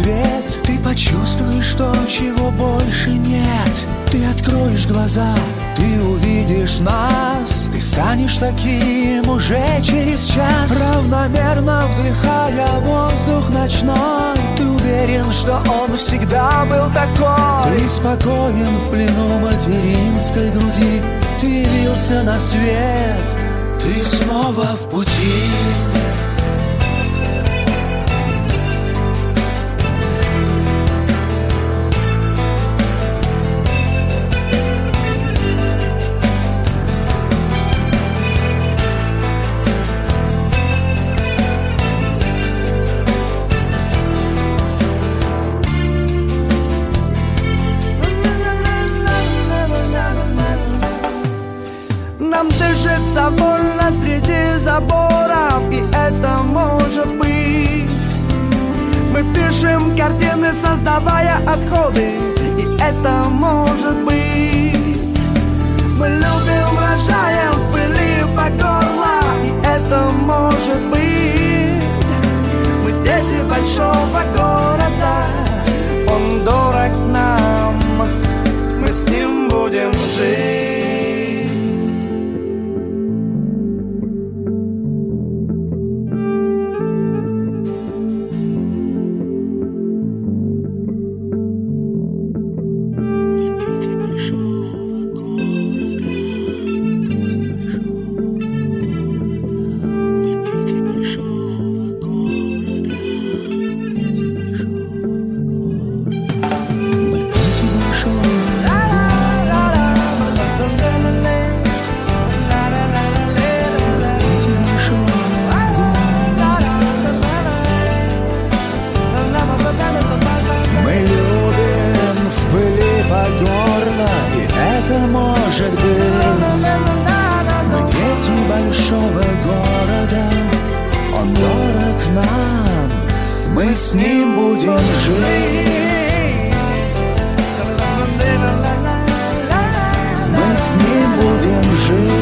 свет. Ты почувствуешь то, чего больше нет. Ты откроешь глаза, ты увидишь нас. Ты станешь таким уже через час. Равномерно вдыхая воздух ночной, ты уверен, что он всегда был такой. Ты спокоен в плену материнской груди. Ты явился на свет, ты снова в пути. Нам дышится вольно среди заборов, и это может быть. Мы пишем картины, создавая отходы, и это может быть. Мы любим, рожаем в пыли по горло, и это может быть. Мы дети большого города, он дорог нам, мы с ним будем жить. Может быть, мы дети большого города, он дорог нам, мы с ним будем жить. Мы с ним будем жить.